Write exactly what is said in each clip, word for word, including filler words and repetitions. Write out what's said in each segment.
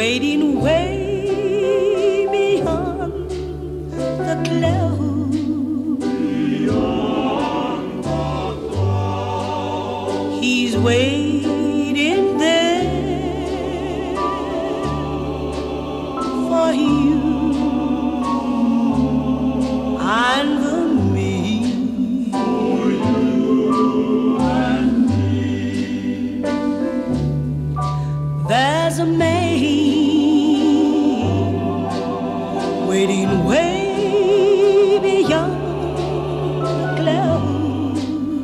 waiting way beyond the clouds. Beyond the clouds. He's waiting there for you and for me. For you and me. There's a man waiting way beyond the clouds.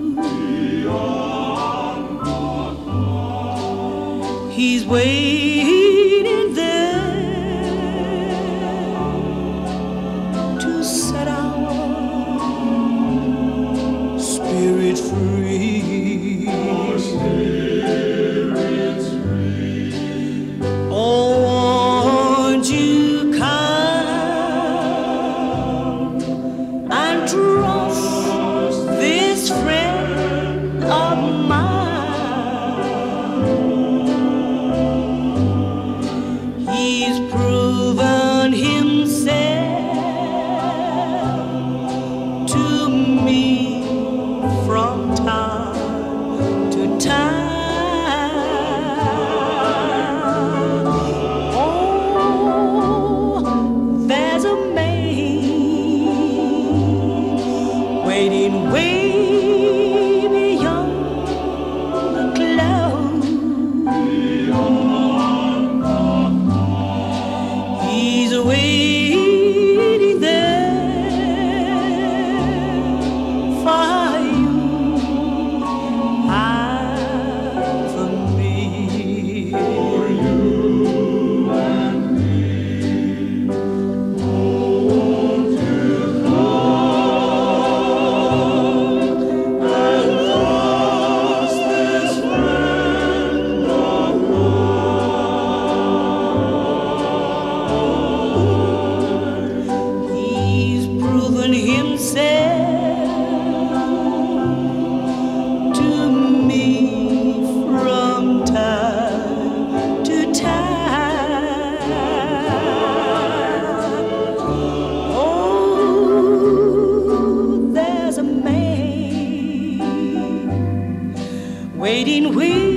Beyond the clouds. He's waiting there to set our spirit free. Our spirits free. Oh, won't you trust this friend of mine? He's proven himself to me from time to time. Oh, there's a waiting way beyond the clouds. Beyond the clouds. He's waiting there for you and for me. For you and me. Himself to me from time to time. Oh, there's a man waiting with